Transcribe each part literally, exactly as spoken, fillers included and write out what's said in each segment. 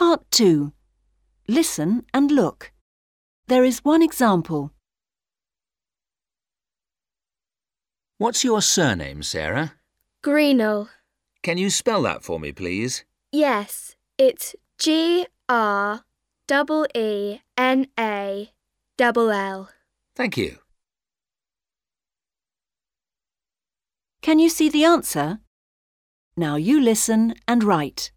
Part two. Listen and look. There is one example. What's your surname, Sarah? Greenall. Can you spell that for me, please? Yes, it's G R E E N A L L. Thank you. Can you see the answer? Now you listen and write.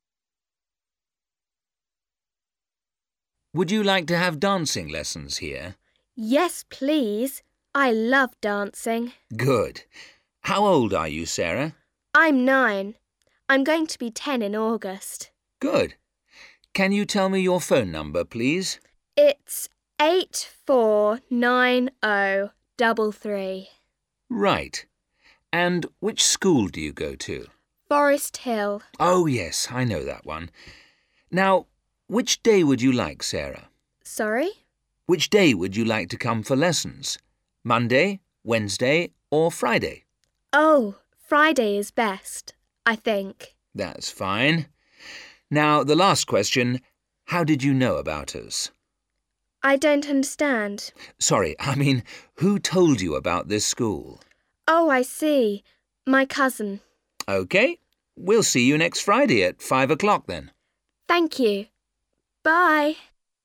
Would you like to have dancing lessons here? Yes, please. I love dancing. Good. How old are you, Sarah? I'm nine. I'm going to be ten in August. Good. Can you tell me your phone number, please? It's eight four nine oh three three. Right. And which school do you go to? Forest Hill. Oh, yes, I know that one. Now, which day would you like, Sarah? Sorry? Which day would you like to come for lessons? Monday, Wednesday, or Friday? Oh, Friday is best, I think. That's fine. Now, the last question. How did you know about us? I don't understand. Sorry, I mean, who told you about this school? Oh, I see. My cousin. OK, we'll see you next Friday at five o'clock then. Thank you. Bye.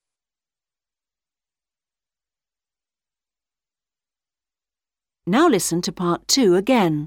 Now listen to part two again.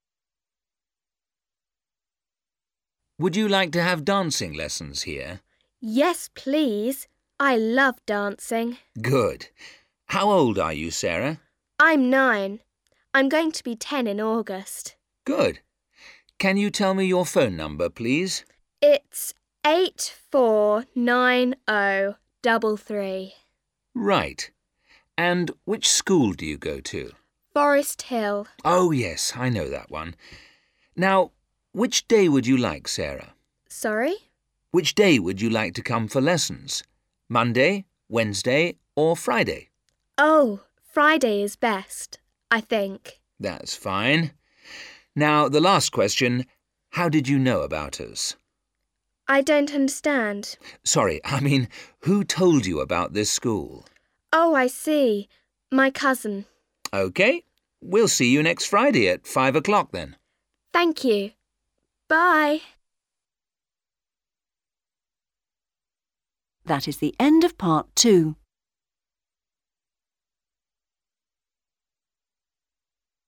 Would you like to have dancing lessons here? Yes, please. I love dancing. Good. How old are you, Sarah? I'm nine. I'm going to be ten in August. Good. Can you tell me your phone number, please? It's eight four nine oh three three. Right. And which school do you go to? Forest Hill. Oh, yes, I know that one. Now, which day would you like, Sarah? Sorry? Which day would you like to come for lessons? Monday, Wednesday, or Friday? Oh, Friday is best, I think. That's fine. Now, the last question. How did you know about us? I don't understand. Sorry, I mean, who told you about this school? Oh, I see. My cousin. OK, we'll see you next Friday at five o'clock then. Thank you. Bye. That is the end of part two.